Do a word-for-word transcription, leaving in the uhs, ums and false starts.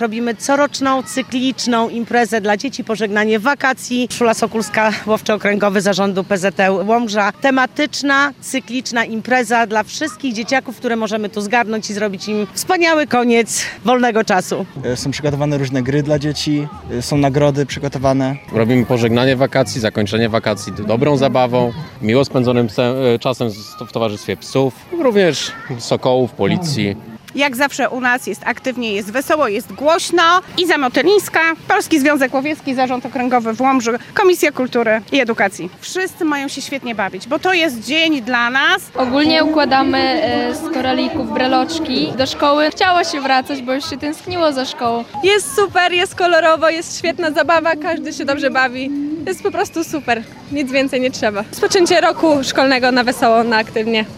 robimy coroczną, cykliczną imprezę dla dzieci, pożegnanie wakacji. Szula Sokulska, łowczy okręgowy Zarządu P Z T Łomża. Tematyczna, cykliczna impreza dla wszystkich dzieciaków, które możemy tu zgarnąć i zrobić im wspaniały koniec wolnego czasu. Są przygotowane różne gry dla dzieci, są nagrody przygotowane. Robimy pożegnanie wakacji, zakończenie wakacji dobrą zabawą, miło spędzonym czasem w towarzystwie psów, również sokołów, policji. Jak zawsze u nas jest aktywnie, jest wesoło, jest głośno. Iza Motylińska, Polski Związek Łowiecki, Zarząd Okręgowy w Łomży, Komisja Kultury i Edukacji. Wszyscy mają się świetnie bawić, bo to jest dzień dla nas. Ogólnie układamy e, z koralików breloczki do szkoły. Chciało się wracać, bo już się tęskniło za szkołą. Jest super, jest kolorowo, jest świetna zabawa, każdy się dobrze bawi. Jest po prostu super, nic więcej nie trzeba. Rozpoczęcie roku szkolnego na wesoło, na aktywnie.